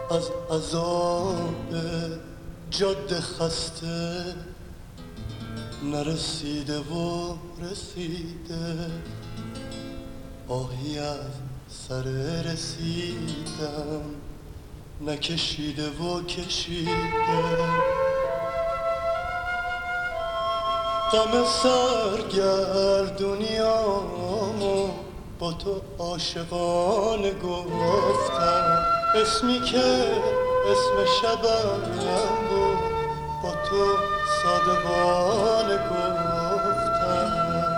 از عذاب جاده خسته نرسیده و رسیده، آهی از سر رسیدم نکشیده و کشیده. غم سرگردونیامو با تو عاشقانه گفتم، اسمی که اسم شبم بود با تو صادقانه گفتم.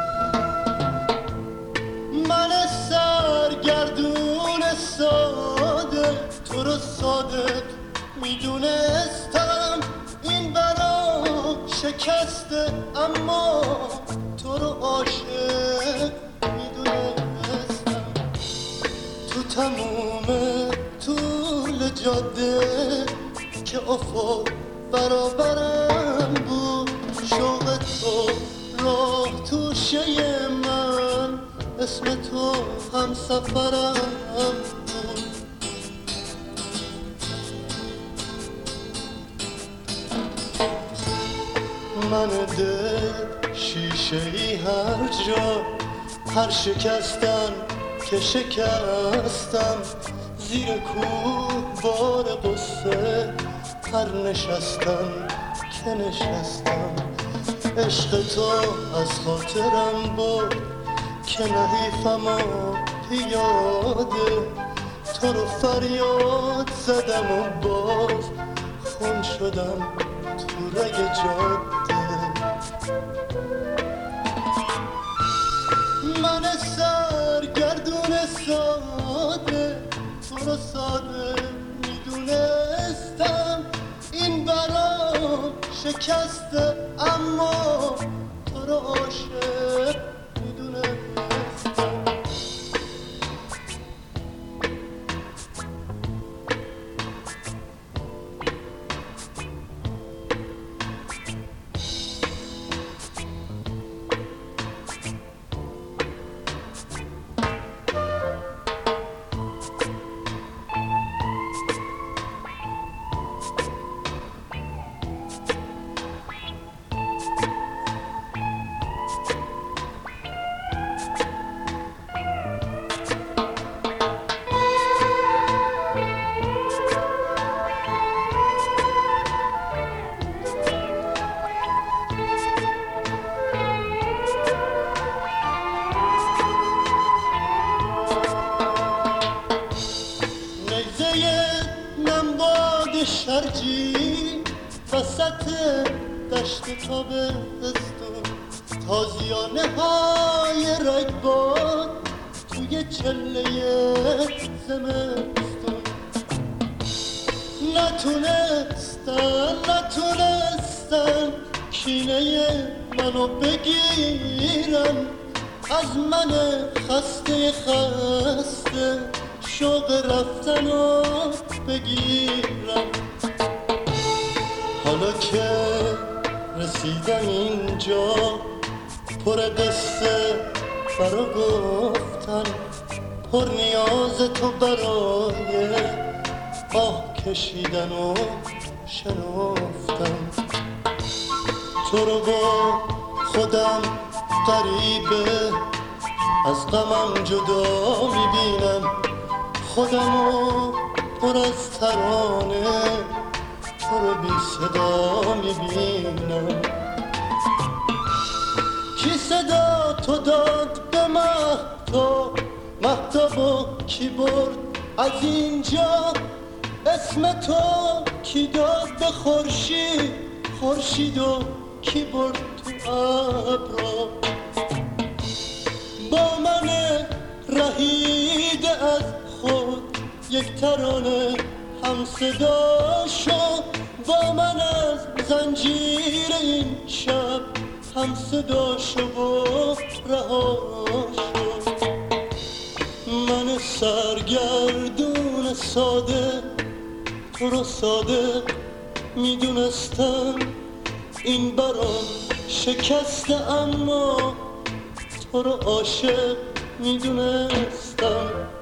من سرگردون ساده تو رو صادق میدونستم، این برا شکسته اما تو رو عاشق میدونستم. تو تموم طول جاده که افق برابرم بود، شوق تو راه توشه من، اسم تو هم سفرم بود. من دل شیشه ای هر جا، هر شکستن که شکستم، زیر کوه بار قصه هر نشستم که نشستم. عشق تو از خاطرم بود که نحیفم و پیاده، تو رو فریاد زدم و باز خون شدم تو رگ جاده. من سرگردون ساده تو رو ساده میدونستم، این برام شکسته اما تو رو عاشق میدونستم. شرجی وسط دشت تابستون، تازیانه های رگبار توی چله زمستون، نتونستن کینه منو بگیرن، از من خسته شوق رفتنو بگیرم. حالا که رسیدم اینجا پر قصه برا گفتن، پر نیاز تو برای آه کشیدن و شنفتن. تو رو با خودم غریبه از غمم جدا میبینم، خودمو پر از ترانه تو رو بی صدا میبینم. کی صدا تو داد به مهتابو کی برد از اینجا، اسم تو کی داد به خورشید و کی برد تو ابرا. با من رهیده از خود یک ترانه هم صدا شد، با من از زنجیر این شب هم صدا شد و رها شد. من سرگردون ساده تو رو صادق میدونستم، این برام شکسته اما تو رو عاشق میدونستم.